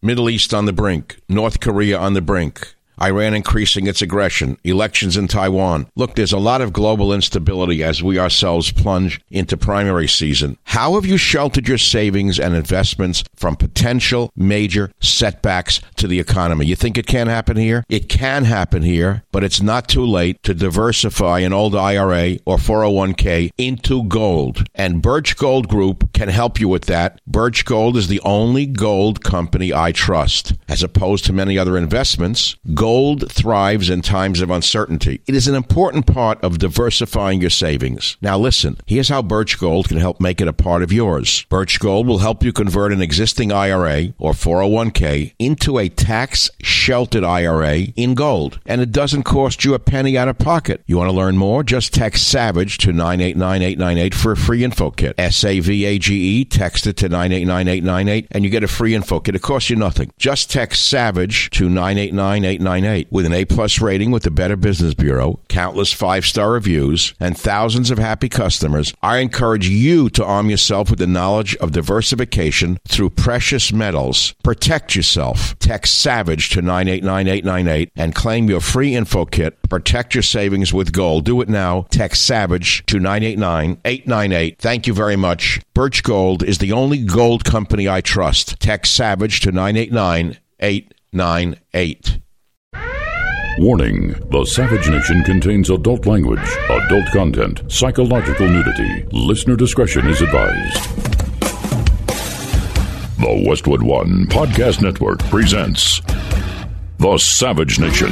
Middle East on the brink. North Korea on the brink. Iran increasing its aggression, elections in Taiwan. Look, there's a lot of global instability as we ourselves plunge into primary season. How have you sheltered your savings and investments from potential major setbacks to the economy? You think it can't happen here? It can happen here, but it's not too late to diversify an old IRA or 401k into gold. And Birch Gold Group can help you with that. Birch Gold is the only gold company I trust. As opposed to many other investments, gold thrives in times of uncertainty. It is an important part of diversifying your savings. Now listen, here's how Birch Gold can help make it a part of yours. Birch Gold will help you convert an existing IRA or 401k into a tax-sheltered IRA in gold. And it doesn't cost you a penny out of pocket. You want to learn more? Just text SAVAGE to 989898 for a free info kit. SAVAGE, text it to 989898 and you get a free info kit. It costs you nothing. Just text SAVAGE to 989898. With an A-plus rating with the Better Business Bureau, countless 5-star reviews, and thousands of happy customers, I encourage you to arm yourself with the knowledge of diversification through precious metals. Protect yourself. Text SAVAGE to 989898 and claim your free info kit. Protect your savings with gold. Do it now. Text SAVAGE to 989898. Thank you very much. Birch Gold is the only gold company I trust. Text SAVAGE to 989898. Warning, the Savage Nation contains adult language, adult content, psychological nudity. Listener discretion is advised. The Westwood One Podcast Network presents The Savage Nation.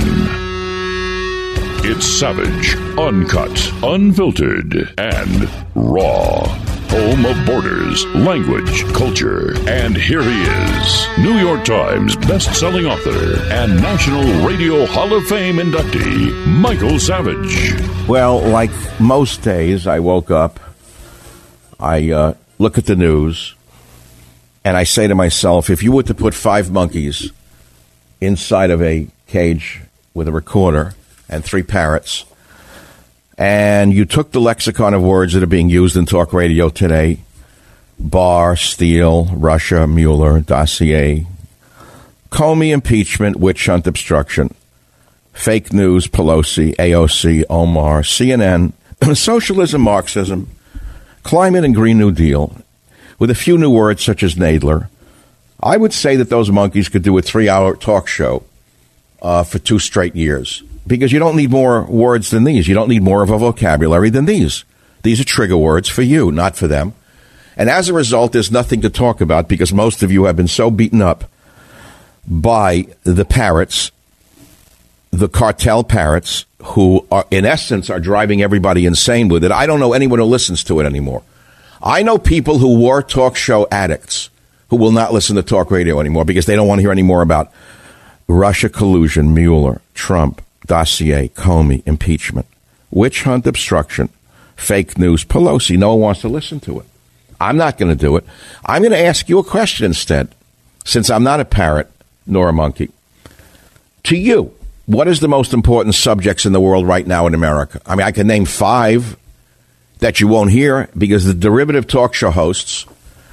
It's savage, uncut, unfiltered, and raw. Home of borders, language, culture. And here he is, New York Times best-selling author and National Radio Hall of Fame inductee, Michael Savage. Well, like most days, I woke up, I look at the news, and I say to myself, if you were to put 5 monkeys inside of a cage with a recorder and 3 parrots, and you took the lexicon of words that are being used in talk radio today, Barr, Steele, Russia, Mueller, dossier, Comey, impeachment, witch hunt, obstruction, fake news, Pelosi, AOC, Omar, CNN, socialism, Marxism, climate and Green New Deal, with a few new words such as Nadler, I would say that those monkeys could do a 3-hour talk show for 2 straight years. Because you don't need more words than these. You don't need more of a vocabulary than these. These are trigger words for you, not for them. And as a result, there's nothing to talk about because most of you have been so beaten up by the parrots, the cartel parrots, who are, in essence, are driving everybody insane with it. I don't know anyone who listens to it anymore. I know people who were talk show addicts who will not listen to talk radio anymore because they don't want to hear any more about Russia collusion, Mueller, Trump, dossier, Comey, impeachment, witch hunt, obstruction, fake news, Pelosi. No one wants to listen to it. I'm not going to do it. I'm going to ask you a question instead, since I'm not a parrot nor a monkey. To you, what is the most important subjects in the world right now in America? I mean, I can name 5 that you won't hear because the derivative talk show hosts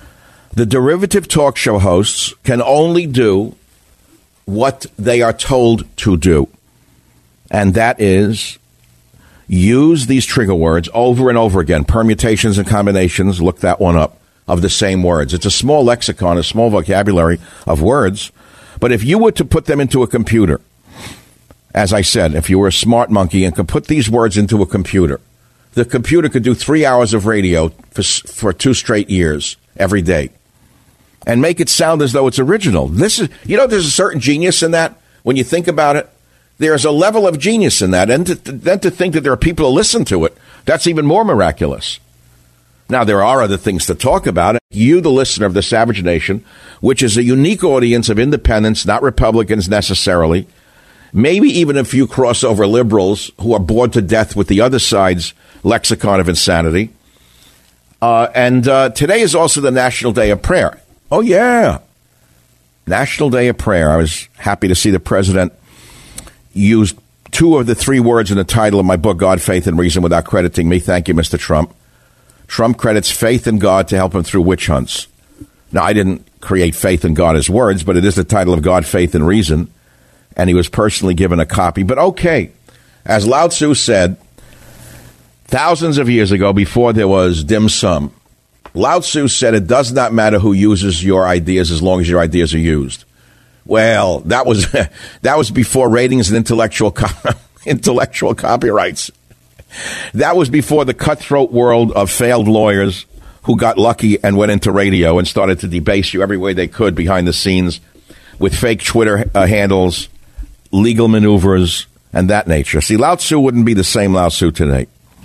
can only do what they are told to do. And that is use these trigger words over and over again, permutations and combinations, look that one up, of the same words. It's a small lexicon, a small vocabulary of words. But if you were to put them into a computer, as I said, if you were a smart monkey and could put these words into a computer, the computer could do 3 hours of radio for 2 straight years every day and make it sound as though it's original. There's a certain genius in that when you think about it. There's a level of genius in that. And then to think that there are people who listen to it, that's even more miraculous. Now, there are other things to talk about. You, the listener of the Savage Nation, which is a unique audience of independents, not Republicans necessarily, maybe even a few crossover liberals who are bored to death with the other side's lexicon of insanity. And today is also the National Day of Prayer. Oh, yeah. National Day of Prayer. I was happy to see the president used 2 of the 3 words in the title of my book, God, Faith, and Reason, without crediting me. Thank you, Mr. Trump. Trump credits faith in God to help him through witch hunts. Now, I didn't create faith in God as words, but it is the title of God, Faith and Reason, and he was personally given a copy. But okay, as Lao Tzu said thousands of years ago, before there was dim sum, Lao Tzu said it does not matter who uses your ideas as long as your ideas are used. Well, that was before ratings and intellectual copyrights. That was before the cutthroat world of failed lawyers who got lucky and went into radio and started to debase you every way they could behind the scenes with fake Twitter handles, legal maneuvers, and that nature. See, Lao Tzu wouldn't be the same Lao Tzu today.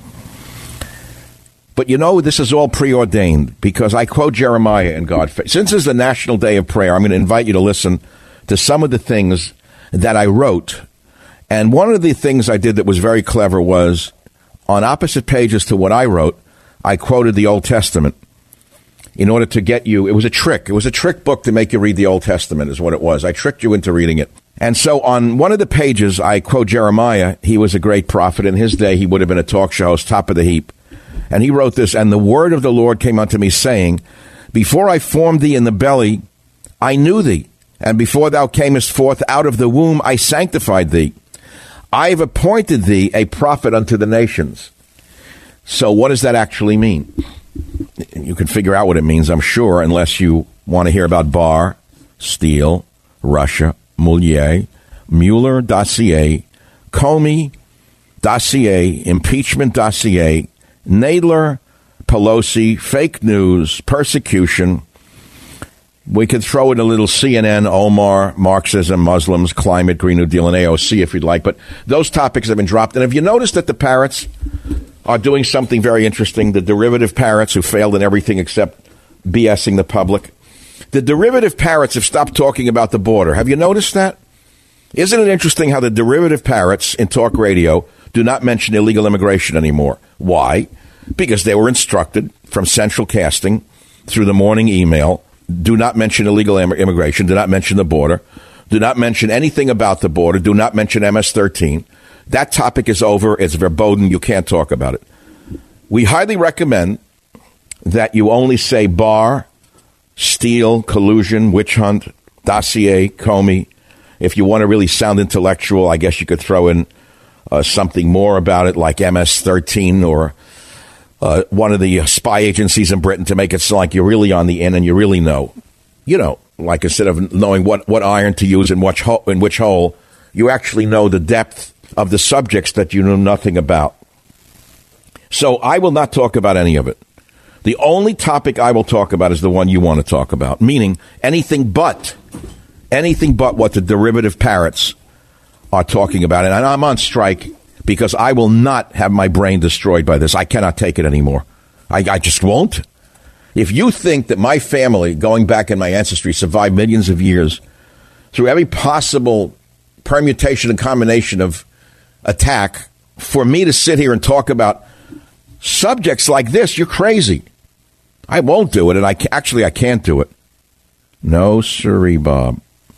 But you know, this is all preordained because I quote Jeremiah in God. Since it's the National Day of Prayer, I'm going to invite you to listen to some of the things that I wrote. And one of the things I did that was very clever was on opposite pages to what I wrote, I quoted the Old Testament in order to get you. It was a trick. It was a trick book to make you read the Old Testament is what it was. I tricked you into reading it. And so on one of the pages, I quote Jeremiah. He was a great prophet. In his day, he would have been a talk show host, top of the heap. And he wrote this, and the word of the Lord came unto me, saying, before I formed thee in the belly, I knew thee. And before thou camest forth out of the womb, I sanctified thee. I have appointed thee a prophet unto the nations. So what does that actually mean? You can figure out what it means, I'm sure, unless you want to hear about Barr, Steele, Russia, Mueller dossier, Comey dossier, impeachment dossier, Nadler, Pelosi, fake news, persecution. We could throw in a little CNN, Omar, Marxism, Muslims, climate, Green New Deal, and AOC if you'd like. But those topics have been dropped. And have you noticed that the parrots are doing something very interesting? The derivative parrots who failed in everything except BSing the public. The derivative parrots have stopped talking about the border. Have you noticed that? Isn't it interesting how the derivative parrots in talk radio do not mention illegal immigration anymore? Why? Because they were instructed from central casting through the morning email, do not mention illegal immigration, do not mention the border, do not mention anything about the border, do not mention MS-13. That topic is over. It's verboten. You can't talk about it. We highly recommend that you only say Barr, Steele, collusion, witch hunt, dossier, Comey. If you want to really sound intellectual, I guess you could throw in something more about it, like MS-13 or one of the spy agencies in Britain, to make it sound like you're really on the in and you really know. You know, like instead of knowing what iron to use in which hole, you actually know the depth of the subjects that you know nothing about. So I will not talk about any of it. The only topic I will talk about is the one you want to talk about, meaning anything but what the derivative parrots are talking about. And I'm on strike because I will not have my brain destroyed by this. I cannot take it anymore. I just won't. If you think that my family, going back in my ancestry, survived millions of years through every possible permutation and combination of attack, for me to sit here and talk about subjects like this, you're crazy. I won't do it, and I can't do it. No, sirree, Bob.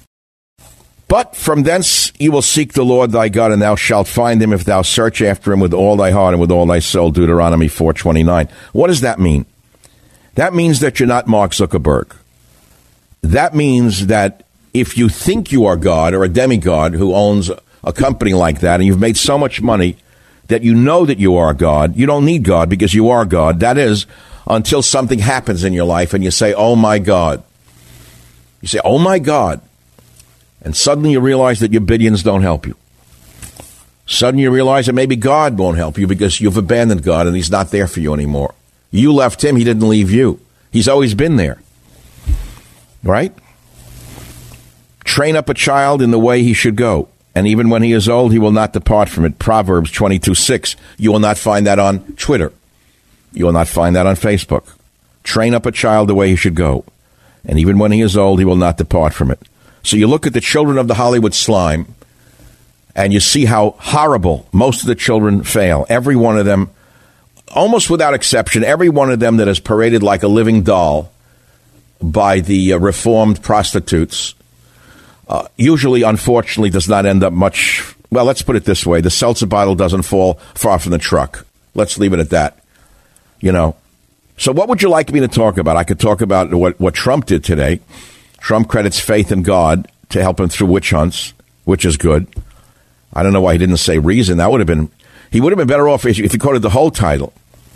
But from thence you will seek the Lord thy God, and thou shalt find him if thou search after him with all thy heart and with all thy soul. Deuteronomy 4:29. What does that mean? That means that you're not Mark Zuckerberg. That means that if you think you are God or a demigod who owns a company like that, and you've made so much money that you know that you are God, you don't need God because you are God. That is, until something happens in your life and you say, oh my God. You say, oh my God. And suddenly you realize that your billions don't help you. Suddenly you realize that maybe God won't help you because you've abandoned God and he's not there for you anymore. You left him, he didn't leave you. He's always been there. Right? Train up a child in the way he should go, and even when he is old, he will not depart from it. Proverbs 22:6. You will not find that on Twitter. You will not find that on Facebook. Train up a child the way he should go, and even when he is old, he will not depart from it. So you look at the children of the Hollywood slime, and you see how horrible most of the children fail. Every one of them, almost without exception, every one of them that is paraded like a living doll by the reformed prostitutes, usually, unfortunately, does not end up much. Well, let's put it this way. The seltzer bottle doesn't fall far from the truck. Let's leave it at that. You know, So what would you like me to talk about? I could talk about what Trump did today. Trump credits faith in God to help him through witch hunts, which is good. I don't know why he didn't say reason. He would have been better off if he quoted the whole title.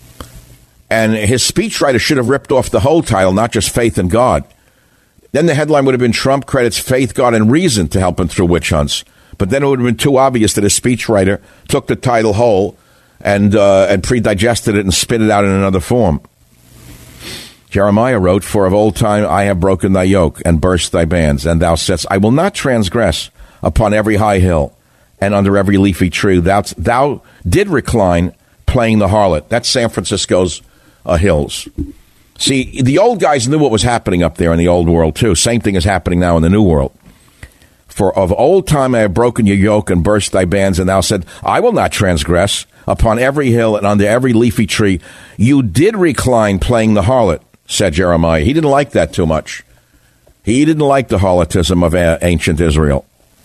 And his speechwriter should have ripped off the whole title, not just faith in God. Then the headline would have been Trump credits faith, God, and reason to help him through witch hunts. But then it would have been too obvious that his speechwriter took the title whole and pre-digested it and spit it out in another form. Jeremiah wrote, "For of old time I have broken thy yoke and burst thy bands, and thou saidst, I will not transgress upon every high hill and under every leafy tree. Thou did recline playing the harlot." That's San Francisco's hills. See, the old guys knew what was happening up there in the old world, too. Same thing is happening now in the new world. "For of old time I have broken your yoke and burst thy bands, and thou said, I will not transgress upon every hill and under every leafy tree. You did recline playing the harlot," said Jeremiah. He didn't like that too much. He didn't like the harlotism of ancient Israel.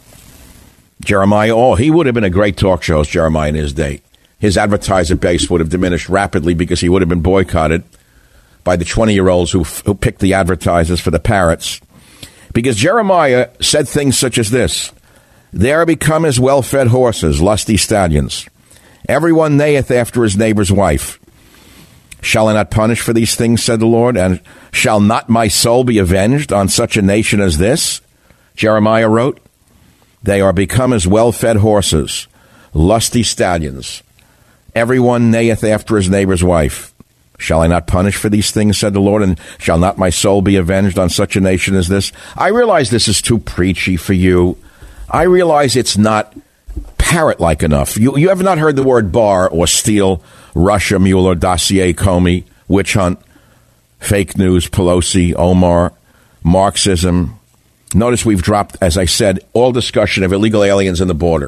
Jeremiah, he would have been a great talk show host, Jeremiah, in his day. His advertiser base would have diminished rapidly because he would have been boycotted by the 20-year-olds who picked the advertisers for the parrots. Because Jeremiah said things such as this: "They are become as well-fed horses, lusty stallions. Everyone neigheth after his neighbor's wife. Shall I not punish for these things, said the Lord? And shall not my soul be avenged on such a nation as this?" Jeremiah wrote, "They are become as well-fed horses, lusty stallions. Everyone neigheth after his neighbor's wife. Shall I not punish for these things, said the Lord, and shall not my soul be avenged on such a nation as this?" I realize this is too preachy for you. I realize it's not parrot-like enough. You have not heard the word Barr or Steele, Russia, Mueller, dossier, Comey, witch hunt, fake news, Pelosi, Omar, Marxism. Notice we've dropped, as I said, all discussion of illegal aliens in the border.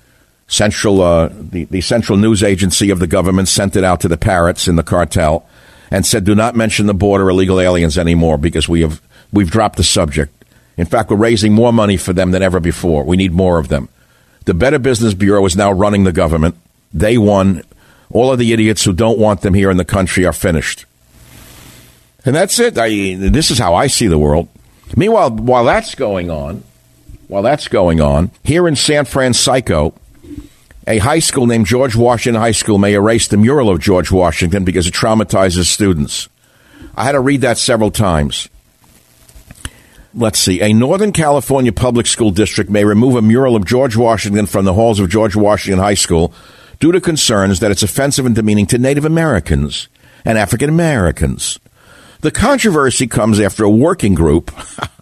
The central news agency of the government sent it out to the parrots in the cartel and said, do not mention the border illegal aliens anymore because we've dropped the subject. In fact, we're raising more money for them than ever before. We need more of them. The Better Business Bureau is now running the government. They won. All of the idiots who don't want them here in the country are finished. And that's it. This is how I see the world. Meanwhile, while that's going on, here in San Francisco, a high school named George Washington High School may erase the mural of George Washington because it traumatizes students. I had to read that several times. Let's see. A Northern California public school district may remove a mural of George Washington from the halls of George Washington High School due to concerns that it's offensive and demeaning to Native Americans and African Americans. The controversy comes after a working group.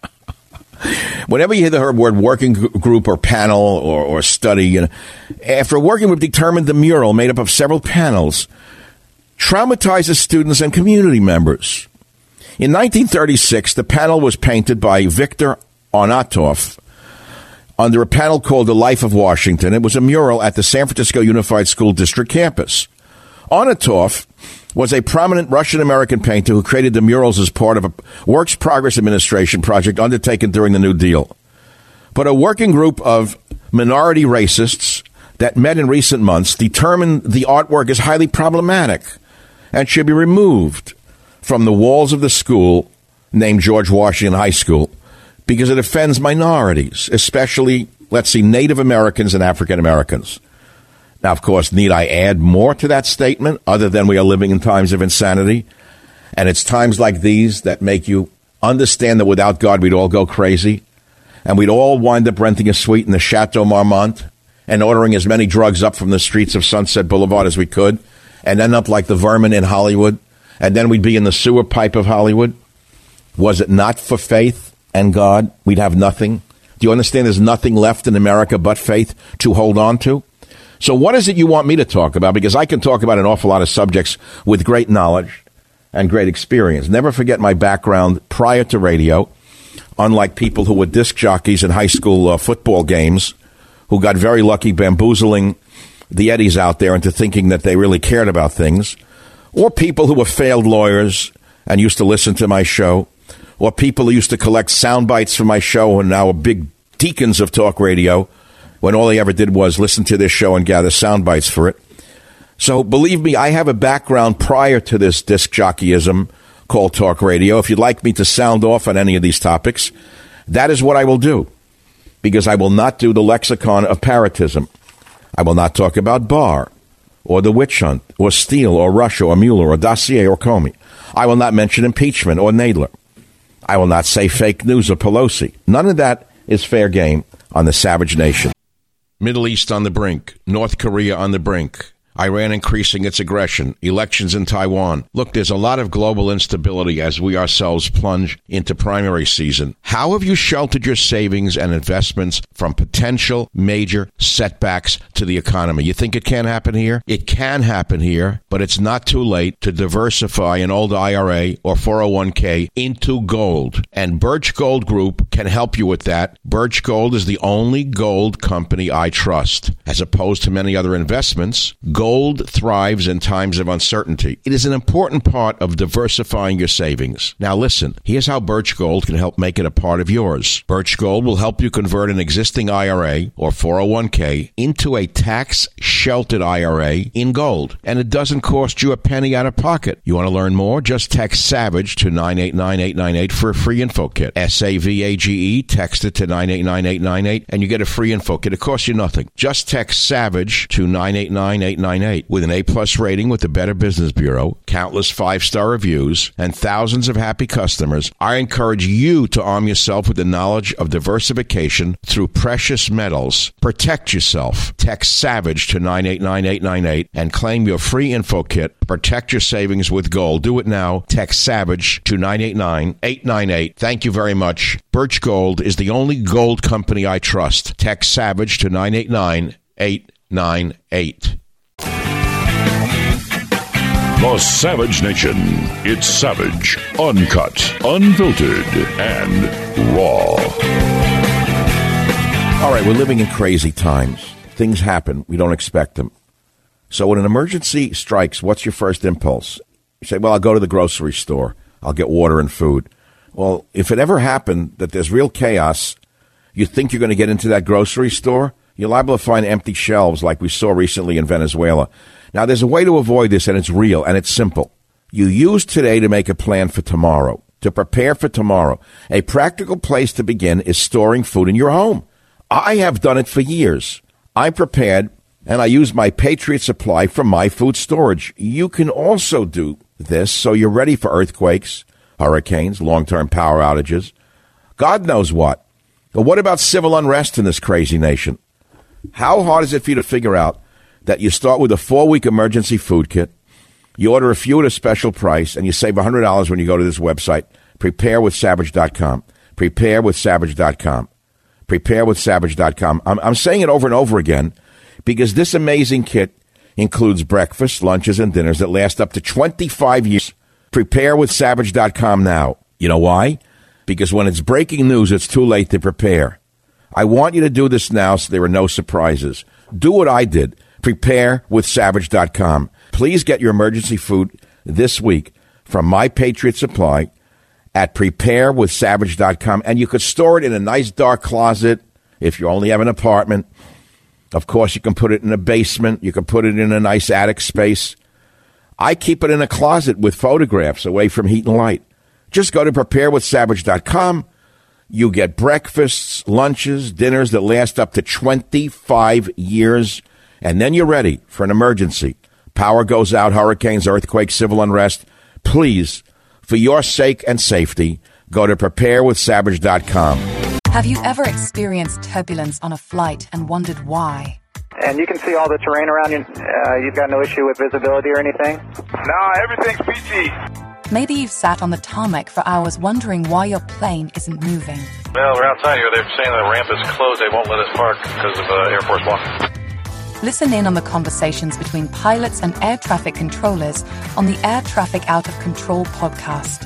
Whenever you hear the word working group or panel or study, after a working group determined the mural, made up of several panels, traumatizes students and community members. In 1936, the panel was painted by Victor Onatoff under a panel called The Life of Washington. It was a mural at the San Francisco Unified School District campus. Onatoff was a prominent Russian-American painter who created the murals as part of a Works Progress Administration project undertaken during the New Deal. But a working group of minority racists that met in recent months determined the artwork is highly problematic and should be removed from the walls of the school named George Washington High School because it offends minorities, especially, Native Americans and African Americans. Now, of course, need I add more to that statement other than we are living in times of insanity? And it's times like these that make you understand that without God, we'd all go crazy. And we'd all wind up renting a suite in the Chateau Marmont and ordering as many drugs up from the streets of Sunset Boulevard as we could and end up like the vermin in Hollywood. And then we'd be in the sewer pipe of Hollywood. Was it not for faith and God, we'd have nothing? Do you understand there's nothing left in America but faith to hold on to? So what is it you want me to talk about? Because I can talk about an awful lot of subjects with great knowledge and great experience. Never forget my background prior to radio, unlike people who were disc jockeys in high school football games, who got very lucky bamboozling the eddies out there into thinking that they really cared about things, or people who were failed lawyers and used to listen to my show, or people who used to collect sound bites from my show and now are big deacons of talk radio, when all they ever did was listen to this show and gather sound bites for it. So believe me, I have a background prior to this disc jockeyism called talk radio. If you'd like me to sound off on any of these topics, that is what I will do, because I will not do the lexicon of parrotism. I will not talk about Barr or the witch hunt or Steele or Russia or Mueller or Dossier or Comey. I will not mention impeachment or Nadler. I will not say fake news or Pelosi. None of that is fair game on the Savage Nation. Middle East on the brink. North Korea on the brink. Iran increasing its aggression, elections in Taiwan. Look, there's a lot of global instability as we ourselves plunge into primary season. How have you sheltered your savings and investments from potential major setbacks to the economy? You think it can't happen here? It can happen here, but it's not too late to diversify an old IRA or 401k into gold. And Birch Gold Group can help you with that. Birch Gold is the only gold company I trust. As opposed to many other investments, gold thrives in times of uncertainty. It is an important part of diversifying your savings. Now listen, here's how Birch Gold can help make it a part of yours. Birch Gold will help you convert an existing IRA or 401k into a tax-sheltered IRA in gold. And it doesn't cost you a penny out of pocket. You want to learn more? Just text SAVAGE to 989-898 for a free info kit. SAVAGE, text it to 989-898 and you get a free info kit. It costs you nothing. Just text SAVAGE to 989-898. With an A+ rating with the Better Business Bureau, countless 5-star reviews, and thousands of happy customers, I encourage you to arm yourself with the knowledge of diversification through precious metals. Protect yourself. Text SAVAGE to 989-898 and claim your free info kit. Protect your savings with gold. Do it now. Text SAVAGE to 989-898. Thank you very much. Birch Gold is the only gold company I trust. Text SAVAGE to 989-898. The Savage Nation. It's savage, uncut, unfiltered, and raw. All right, we're living in crazy times. Things happen. We don't expect them. So when an emergency strikes, what's your first impulse? You say, well, I'll go to the grocery store. I'll get water and food. Well, if it ever happened that there's real chaos, you think you're going to get into that grocery store, you're liable to find empty shelves like we saw recently in Venezuela. Now, there's a way to avoid this, and it's real, and it's simple. You use today to make a plan for tomorrow, to prepare for tomorrow. A practical place to begin is storing food in your home. I have done it for years. I prepared, and I use my Patriot Supply from My Food Storage. You can also do this so you're ready for earthquakes, hurricanes, long-term power outages, God knows what. But what about civil unrest in this crazy nation? How hard is it for you to figure out that you start with a 4-week emergency food kit, you order a few at a special price, and you save $100 when you go to this website, preparewithsavage.com. Preparewithsavage.com. Preparewithsavage.com. I'm saying it over and over again because this amazing kit includes breakfast, lunches, and dinners that last up to 25 years. Preparewithsavage.com now. You know why? Because when it's breaking news, it's too late to prepare. I want you to do this now so there are no surprises. Do what I did. Preparewithsavage.com. Please get your emergency food this week from My Patriot Supply at preparewithsavage.com. And you could store it in a nice dark closet if you only have an apartment. Of course, you can put it in a basement. You can put it in a nice attic space. I keep it in a closet with photographs away from heat and light. Just go to preparewithsavage.com. You get breakfasts, lunches, dinners that last up to 25 years. And then you're ready for an emergency. Power goes out, hurricanes, earthquakes, civil unrest. Please, for your sake and safety, go to preparewithsavage.com. Have you ever experienced turbulence on a flight and wondered why? And you can see all the terrain around you. You've got no issue with visibility or anything? No, everything's PG. Maybe you've sat on the tarmac for hours wondering why your plane isn't moving. Well, we're outside here. They're saying the ramp is closed. They won't let us park because of Air Force One. Listen in on the conversations between pilots and air traffic controllers on the Air Traffic Out of Control podcast.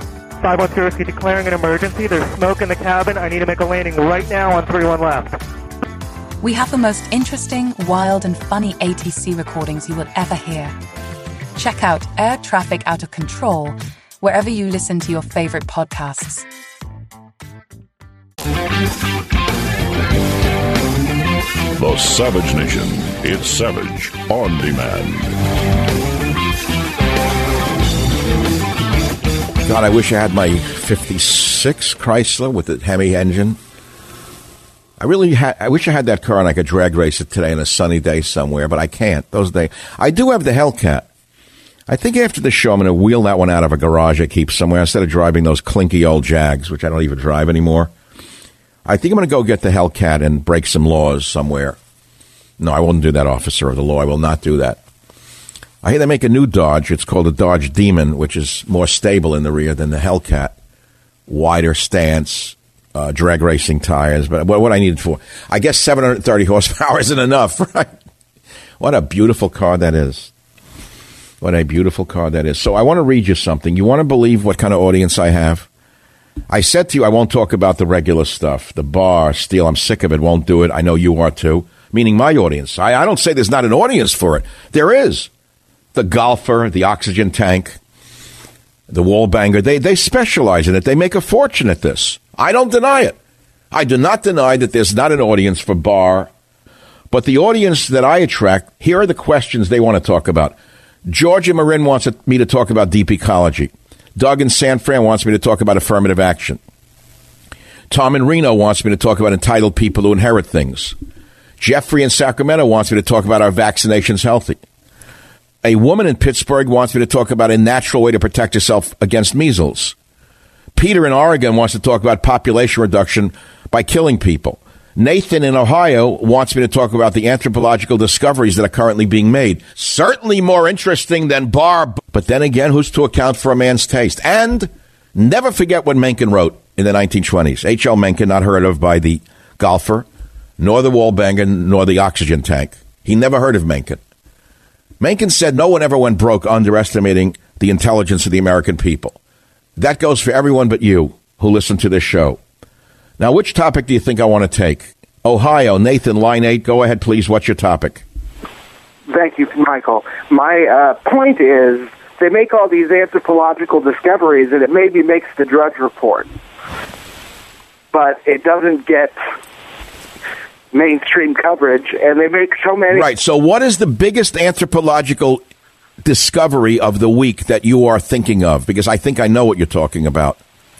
510 declaring an emergency. There's smoke in the cabin. I need to make a landing right now on 31 left. We have the most interesting, wild, and funny ATC recordings you will ever hear. Check out Air Traffic Out of Control wherever you listen to your favorite podcasts. The the Savage Nation. It's Savage on Demand. God, I wish I had my 56 Chrysler with the Hemi engine. I wish I had that car and I could drag race it today on a sunny day somewhere, but I can't. Those days. I do have the Hellcat. I think after the show, I'm going to wheel that one out of a garage I keep somewhere instead of driving those clinky old Jags, which I don't even drive anymore. I think I'm going to go get the Hellcat and break some laws somewhere. No, I won't do that, officer of the law. I will not do that. I hear they make a new Dodge. It's called the Dodge Demon, which is more stable in the rear than the Hellcat. Wider stance, drag racing tires. But what I need it for? I guess 730 horsepower isn't enough, right? What a beautiful car that is. What a beautiful car that is. So I want to read you something. You want to believe what kind of audience I have? I said to you I won't talk about the regular stuff. The bar, Steele, I'm sick of it, won't do it. I know you are too, meaning my audience. I don't say there's not an audience for it. There is. The golfer, the oxygen tank, the wall banger, they specialize in it. They make a fortune at this. I don't deny it. I do not deny that there's not an audience for bar. But the audience that I attract, here are the questions they want to talk about. Georgia Marin wants me to talk about deep ecology. Doug in San Fran wants me to talk about affirmative action. Tom in Reno wants me to talk about entitled people who inherit things. Jeffrey in Sacramento wants me to talk about are vaccinations healthy. A woman in Pittsburgh wants me to talk about a natural way to protect yourself against measles. Peter in Oregon wants to talk about population reduction by killing people. Nathan in Ohio wants me to talk about the anthropological discoveries that are currently being made. Certainly more interesting than bar, but then again, who's to account for a man's taste? And never forget what Mencken wrote in the 1920s. H.L. Mencken, not heard of by the golfer, nor the wall banger, nor the oxygen tank. He never heard of Mencken. Mencken said no one ever went broke underestimating the intelligence of the American people. That goes for everyone but you who listen to this show. Now, which topic do you think I want to take? Ohio, Nathan, line 8, go ahead, please. What's your topic? Thank you, Michael. My point is they make all these anthropological discoveries, and it maybe makes the Drudge Report. But it doesn't get mainstream coverage, and they make so many... Right, so what is the biggest anthropological discovery of the week that you are thinking of? Because I think I know what you're talking about.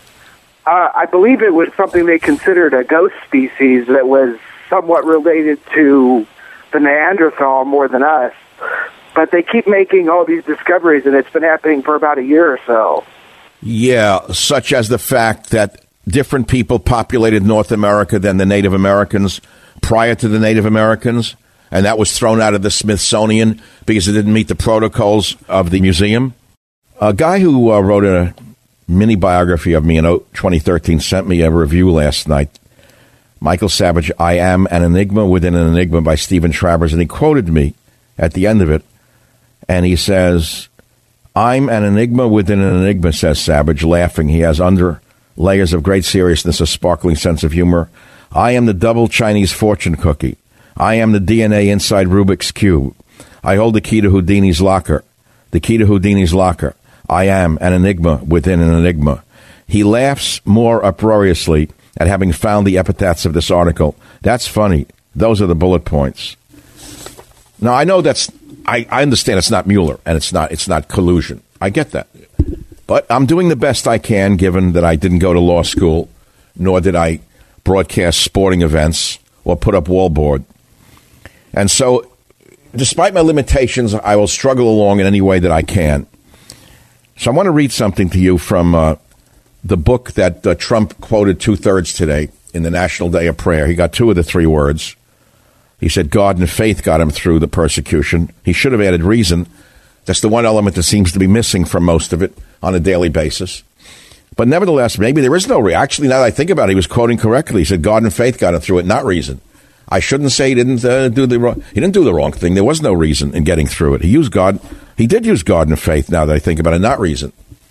I believe it was something they considered a ghost species that was somewhat related to the Neanderthal more than us. But they keep making all these discoveries, and it's been happening for about a year or so. Yeah, such as the fact that different people populated North America than the Native Americans prior to the Native Americans, and that was thrown out of the Smithsonian because it didn't meet the protocols of the museum. A guy who wrote a mini biography of me in 2013 sent me a review last night. Michael Savage, I Am an Enigma Within an Enigma by Stephen Travers, and he quoted me at the end of it, and he says, I'm an enigma within an enigma, says Savage, laughing. He has under layers of great seriousness, a sparkling sense of humor. I am the double Chinese fortune cookie. I am the DNA inside Rubik's Cube. I hold the key to Houdini's locker. The key to Houdini's locker. I am an enigma within an enigma. He laughs more uproariously at having found the epitaphs of this article. That's funny. Those are the bullet points. Now, I know I understand it's not Mueller and it's not collusion. I get that. But I'm doing the best I can, given that I didn't go to law school, nor did I broadcast sporting events or put up wallboard. And so, despite my limitations, I will struggle along in any way that I can. So I want to read something to you from the book that Trump quoted 2/3 today in the National Day of Prayer. He got 2 of the 3 words. He said God and faith got him through the persecution. He should have added reason. That's the one element that seems to be missing from most of it on a daily basis. But nevertheless, maybe there is no reason. Actually, now that I think about it, he was quoting correctly. He said God and faith got him through it, not reason. I shouldn't say he didn't do the wrong. He didn't do the wrong thing. There was no reason in getting through it. He used God. He did use God and faith. Now that I think about it, not reason.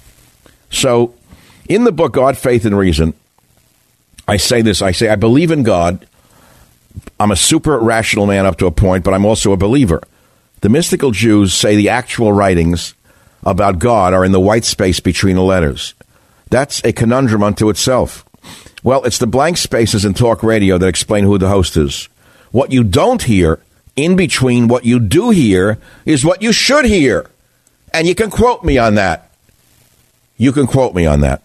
So, in the book God, Faith, and Reason, I say this. I say I believe in God. I'm a super rational man up to a point, but I'm also a believer. The mystical Jews say the actual writings about God are in the white space between the letters. That's a conundrum unto itself. Well, it's the blank spaces in talk radio that explain who the host is. What you don't hear, in between what you do hear, is what you should hear. And you can quote me on that. You can quote me on that.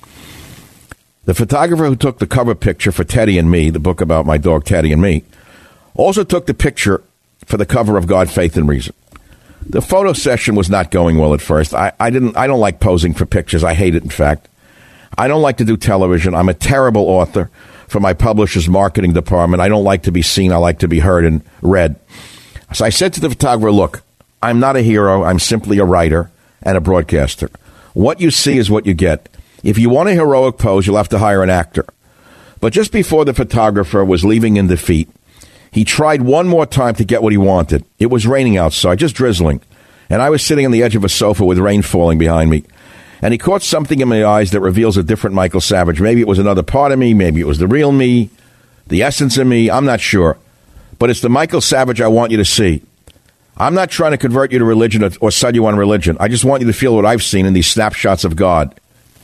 The photographer who took the cover picture for Teddy and Me, the book about my dog Teddy and Me, also took the picture for the cover of God, Faith, and Reason. The photo session was not going well at first. I don't like posing for pictures. I hate it, in fact. I don't like to do television. I'm a terrible author for my publisher's marketing department. I don't like to be seen. I like to be heard and read. So I said to the photographer, look, I'm not a hero. I'm simply a writer and a broadcaster. What you see is what you get. If you want a heroic pose, you'll have to hire an actor. But just before the photographer was leaving in defeat, he tried one more time to get what he wanted. It was raining outside, just drizzling. And I was sitting on the edge of a sofa with rain falling behind me. And he caught something in my eyes that reveals a different Michael Savage. Maybe it was another part of me. Maybe it was the real me, the essence of me. I'm not sure. But it's the Michael Savage I want you to see. I'm not trying to convert you to religion or sell you on religion. I just want you to feel what I've seen in these snapshots of God.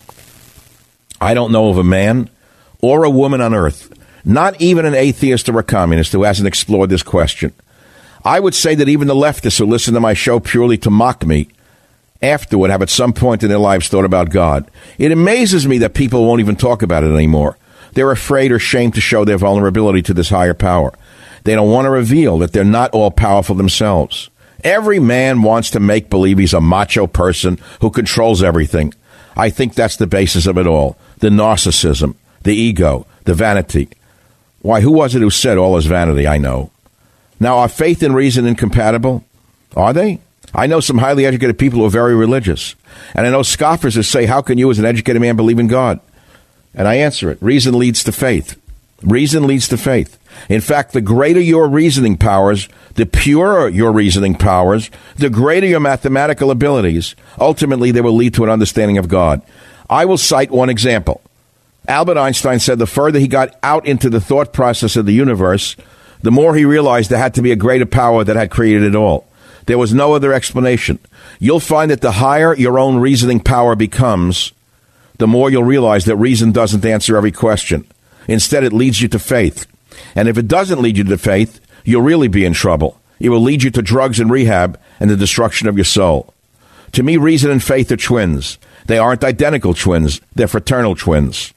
I don't know of a man or a woman on earth, not even an atheist or a communist, who hasn't explored this question. I would say that even the leftists who listen to my show purely to mock me afterward have at some point in their lives thought about God. It amazes me that people won't even talk about it anymore. They're afraid or ashamed to show their vulnerability to this higher power. They don't want to reveal that they're not all powerful themselves. Every man wants to make believe he's a macho person who controls everything. I think that's the basis of it all. The narcissism, the ego, the vanity. Why, who was it who said all is vanity? I know. Now, are faith and reason incompatible? Are they? I know some highly educated people who are very religious. And I know scoffers who say, how can you as an educated man believe in God? And I answer it. Reason leads to faith. Reason leads to faith. In fact, the greater your reasoning powers, the purer your reasoning powers, the greater your mathematical abilities, ultimately they will lead to an understanding of God. I will cite one example. Albert Einstein said the further he got out into the thought process of the universe, the more he realized there had to be a greater power that had created it all. There was no other explanation. You'll find that the higher your own reasoning power becomes, the more you'll realize that reason doesn't answer every question. Instead, it leads you to faith. And if it doesn't lead you to faith, you'll really be in trouble. It will lead you to drugs and rehab and the destruction of your soul. To me, reason and faith are twins. They aren't identical twins. They're fraternal twins.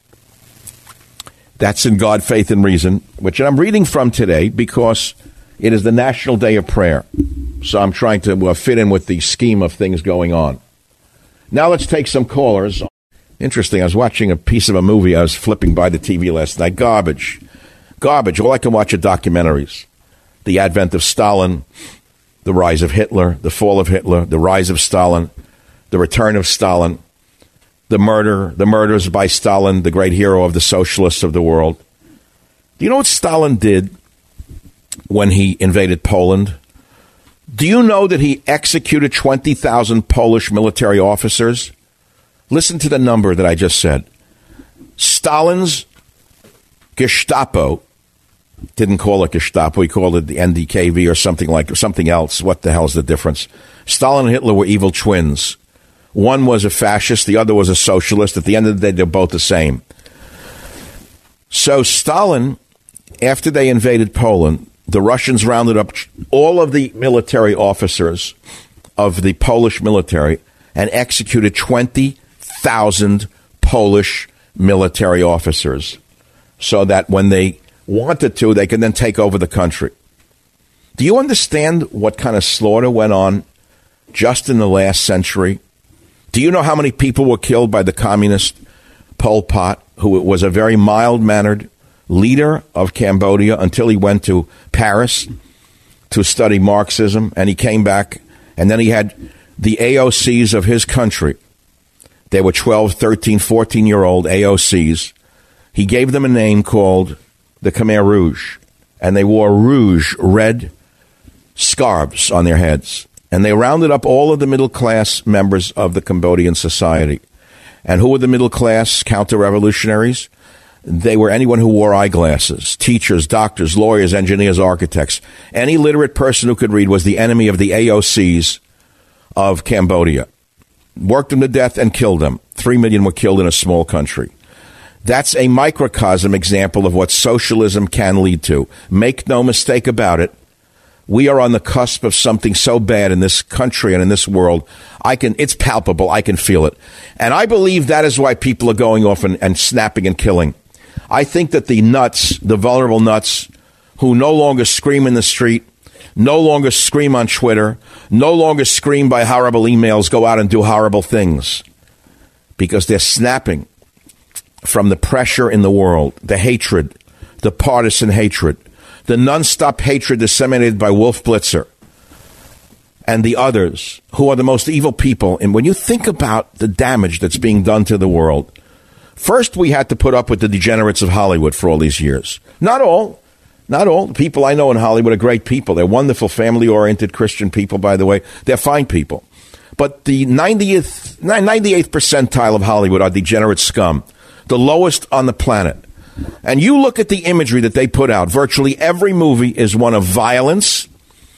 That's in God, Faith, and Reason, which I'm reading from today because it is the National Day of Prayer. So I'm trying to fit in with the scheme of things going on. Now let's take some callers. Interesting. I was watching a piece of a movie. I was flipping by the TV last night. Garbage. All I can watch are documentaries. The advent of Stalin, the rise of Hitler, the fall of Hitler, the rise of Stalin, the return of Stalin, the murders by Stalin, the great hero of the socialists of the world. Do you know what Stalin did when he invaded Poland? Do you know that he executed 20,000 Polish military officers? Listen to the number that I just said. Stalin's Gestapo didn't call it Gestapo. He called it the NDKV or something else. What the hell is the difference? Stalin and Hitler were evil twins. One was a fascist. The other was a socialist. At the end of the day, they're both the same. So Stalin, after they invaded Poland, the Russians rounded up all of the military officers of the Polish military and executed 20,000 Polish military officers so that when they wanted to, they could then take over the country. Do you understand what kind of slaughter went on just in the last century? Do you know how many people were killed by the communist Pol Pot, who was a very mild-mannered leader of Cambodia until he went to Paris to study Marxism, and he came back, and then he had the AOCs of his country. They were 12, 13, 14-year-old AOCs. He gave them a name called the Khmer Rouge, and they wore rouge, red scarves on their heads. And they rounded up all of the middle-class members of the Cambodian society. And who were the middle-class counter-revolutionaries? They were anyone who wore eyeglasses, teachers, doctors, lawyers, engineers, architects. Any literate person who could read was the enemy of the AOCs of Cambodia. Worked them to death and killed them. 3 million were killed in a small country. That's a microcosm example of what socialism can lead to. Make no mistake about it. We are on the cusp of something so bad in this country and in this world. It's palpable. I can feel it. And I believe that is why people are going off and snapping and killing. I think that the nuts, the vulnerable nuts, who no longer scream in the street, no longer scream on Twitter, no longer scream by horrible emails, go out and do horrible things. Because they're snapping from the pressure in the world, the hatred, the partisan hatred, the nonstop hatred disseminated by Wolf Blitzer and the others who are the most evil people. And when you think about the damage that's being done to the world, first we had to put up with the degenerates of Hollywood for all these years. Not all. The people I know in Hollywood are great people. They're wonderful, family-oriented Christian people, by the way. They're fine people. But the 98th percentile of Hollywood are degenerate scum, the lowest on the planet. And you look at the imagery that they put out. Virtually every movie is one of violence,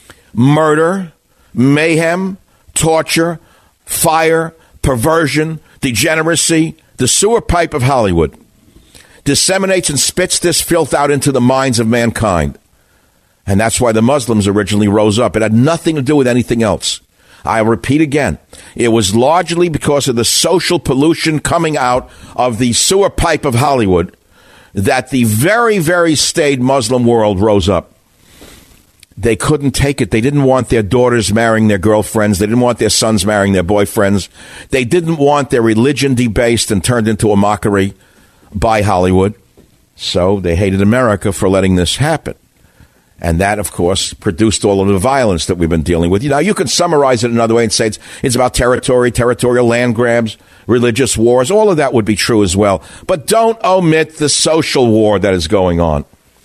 murder, mayhem, torture, fire, perversion, degeneracy. The sewer pipe of Hollywood disseminates and spits this filth out into the minds of mankind. And that's why the Muslims originally rose up. It had nothing to do with anything else. I repeat again, it was largely because of the social pollution coming out of the sewer pipe of Hollywood that the very, very staid Muslim world rose up. They couldn't take it. They didn't want their daughters marrying their girlfriends. They didn't want their sons marrying their boyfriends. They didn't want their religion debased and turned into a mockery by Hollywood. So they hated America for letting this happen. And that, of course, produced all of the violence that we've been dealing with. Now, you can summarize it another way and say it's about territorial land grabs, religious wars. All of that would be true as well. But don't omit the social war that is going on.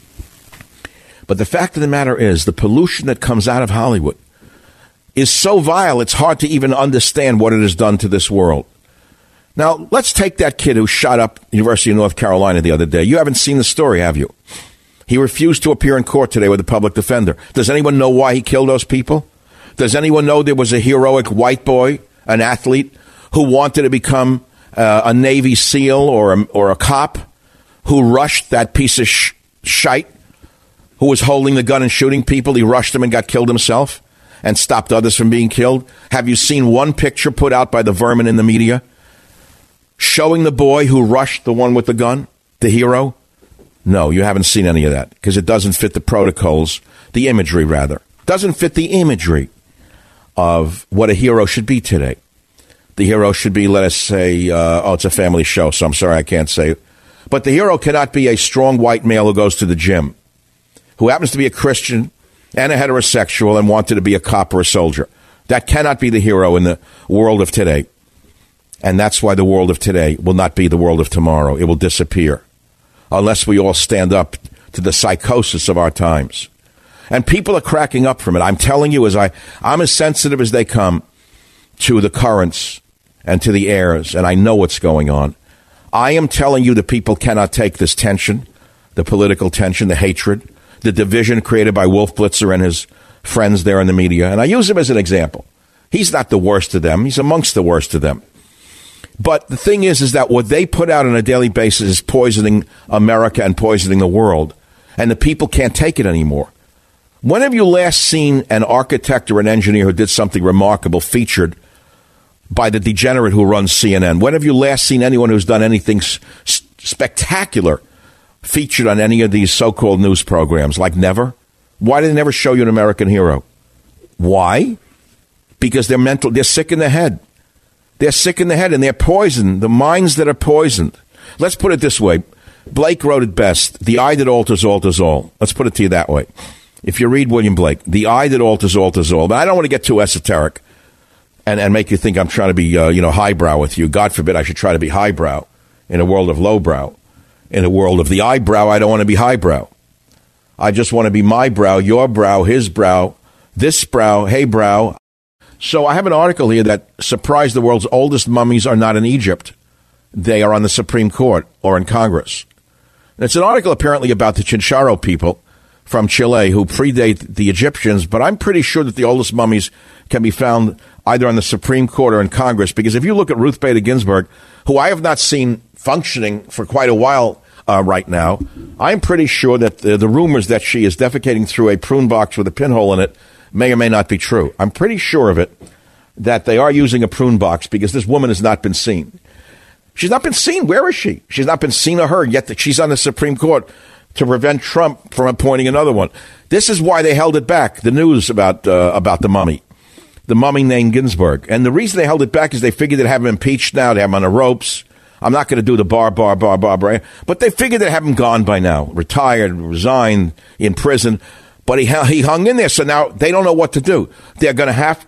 But the fact of the matter is, the pollution that comes out of Hollywood is so vile, it's hard to even understand what it has done to this world. Now, let's take that kid who shot up University of North Carolina the other day. You haven't seen the story, have you? He refused to appear in court today with a public defender. Does anyone know why he killed those people? Does anyone know there was a heroic white boy, an athlete, who wanted to become a Navy SEAL or a cop, who rushed that piece of shite, who was holding the gun and shooting people? He rushed him and got killed himself and stopped others from being killed. Have you seen one picture put out by the vermin in the media showing the boy who rushed the one with the gun, the hero? No, you haven't seen any of that because it doesn't fit the protocols, the imagery rather. Doesn't fit the imagery of what a hero should be today. The hero should be, let us say, it's a family show, so I'm sorry I can't say. But the hero cannot be a strong white male who goes to the gym, who happens to be a Christian and a heterosexual and wanted to be a cop or a soldier. That cannot be the hero in the world of today. And that's why the world of today will not be the world of tomorrow. It will disappear unless we all stand up to the psychosis of our times. And people are cracking up from it. I'm telling you, I'm as sensitive as they come to the currents and to the airs, and I know what's going on. I am telling you that people cannot take this tension, the political tension, the hatred, the division created by Wolf Blitzer and his friends there in the media. And I use him as an example. He's not the worst of them. He's amongst the worst of them. But the thing is that what they put out on a daily basis is poisoning America and poisoning the world. And the people can't take it anymore. When have you last seen an architect or an engineer who did something remarkable featured by the degenerate who runs CNN? When have you last seen anyone who's done anything spectacular featured on any of these so-called news programs? Like never? Why do they never show you an American hero? Why? Because they're sick in the head. They're sick in the head and they're poisoned. The minds that are poisoned. Let's put it this way. Blake wrote it best. The eye that alters all. Let's put it to you that way. If you read William Blake, the eye that alters all. But I don't want to get too esoteric and make you think I'm trying to be, highbrow with you. God forbid I should try to be highbrow in a world of lowbrow. In a world of the eyebrow, I don't want to be highbrow. I just want to be my brow, your brow, his brow, this brow, hey brow. So I have an article here that surprised the world's oldest mummies are not in Egypt. They are on the Supreme Court or in Congress. And it's an article apparently about the Chinchorro people from Chile who predate the Egyptians, but I'm pretty sure that the oldest mummies can be found either on the Supreme Court or in Congress. Because if you look at Ruth Bader Ginsburg, who I have not seen functioning for quite a while right now, I'm pretty sure that the rumors that she is defecating through a prune box with a pinhole in it may or may not be true. I'm pretty sure of it, that they are using a prune box, because this woman has not been seen. She's not been seen. Where is she? She's not been seen or heard, yet that she's on the Supreme Court to prevent Trump from appointing another one. This is why they held it back, the news about the mummy named Ginsburg. And the reason they held it back is they figured they'd have him impeached now. They have him on the ropes. I'm not going to do the bar, but they figured they'd have him gone by now, retired, resigned, in prison. But he hung in there, so now they don't know what to do. They're going to have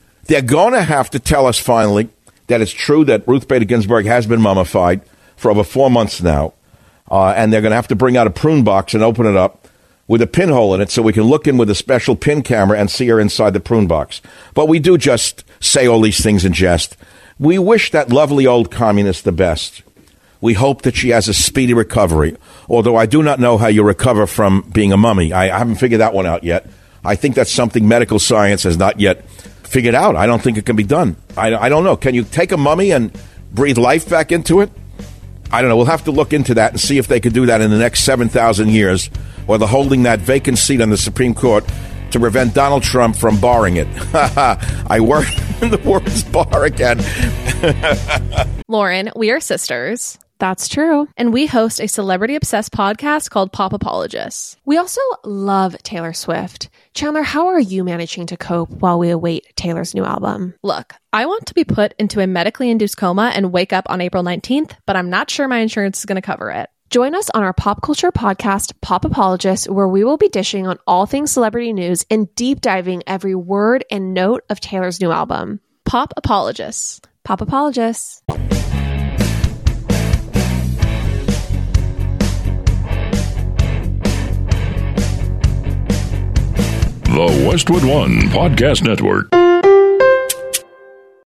to tell us finally that it's true that Ruth Bader Ginsburg has been mummified for over 4 months now, and they're going to have to bring out a prune box and open it up with a pinhole in it so we can look in with a special pin camera and see her inside the prune box. But we do just say all these things in jest. We wish that lovely old communist the best. We hope that she has a speedy recovery, although I do not know how you recover from being a mummy. I haven't figured that one out yet. I think that's something medical science has not yet figured out. I don't think it can be done. I don't know. Can you take a mummy and breathe life back into it? I don't know. We'll have to look into that and see if they could do that in the next 7,000 years, or they're holding that vacant seat on the Supreme Court to prevent Donald Trump from barring it. I work in the words bar again. Lauren, we are sisters. That's true. And we host a celebrity-obsessed podcast called Pop Apologists. We also love Taylor Swift. Chandler, how are you managing to cope while we await Taylor's new album? Look, I want to be put into a medically induced coma and wake up on April 19th, but I'm not sure my insurance is going to cover it. Join us on our pop culture podcast, Pop Apologists, where we will be dishing on all things celebrity news and deep diving every word and note of Taylor's new album. Pop Apologists. Pop Apologists. The Westwood One Podcast Network.